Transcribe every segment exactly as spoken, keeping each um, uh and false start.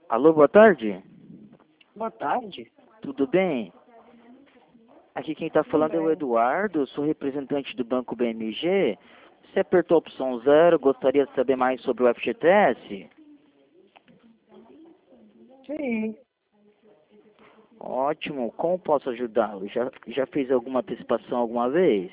Alô, boa tarde. Boa tarde. Tudo bem? Aqui quem está Tudo falando é o bem. Eduardo, sou representante do Banco B M G. Você apertou a opção zero, gostaria de saber mais sobre o F G T S? Sim. Ótimo, como posso ajudá-lo? Já, já fez alguma antecipação alguma vez?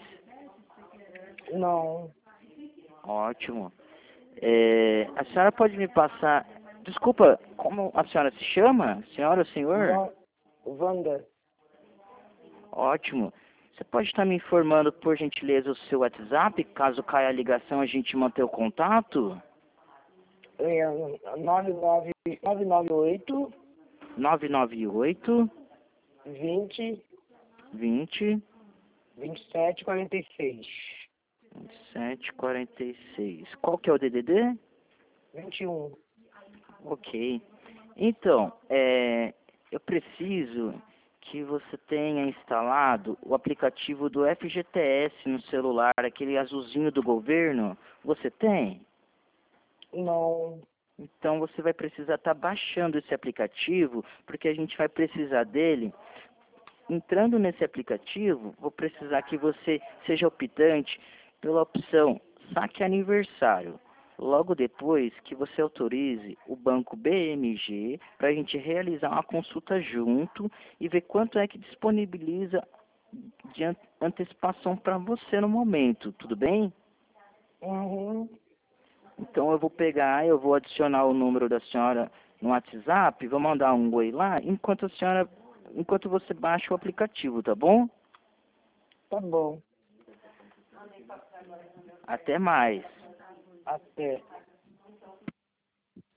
Não. Ótimo. É, a senhora pode me passar... Desculpa, como a senhora se chama? Senhora ou senhor? Va Wanda. Ótimo. Você pode estar me informando, por gentileza, o seu WhatsApp? Caso caia a ligação, a gente manter o contato? É, nove nove nove nove oito nove nove oito, vinte vinte, vinte e sete quarenta e seis. vinte e sete, quarenta e seis. Qual que é o D D D? vinte e um. Ok. Então, é, eu preciso que você tenha instalado o aplicativo do F G T S no celular, aquele azulzinho do governo. Você tem? Não. Então você vai precisar estar baixando esse aplicativo, porque a gente vai precisar dele. Entrando nesse aplicativo, vou precisar que você seja optante pela opção Saque Aniversário. Logo depois que você autorize o banco B M G para a gente realizar uma consulta junto e ver quanto é que disponibiliza de an- antecipação para você no momento, tudo bem? Uhum. Então eu vou pegar, eu vou adicionar o número da senhora no WhatsApp, vou mandar um oi lá, enquanto a senhora, enquanto você baixa o aplicativo, tá bom? Tá bom. Até mais. Até.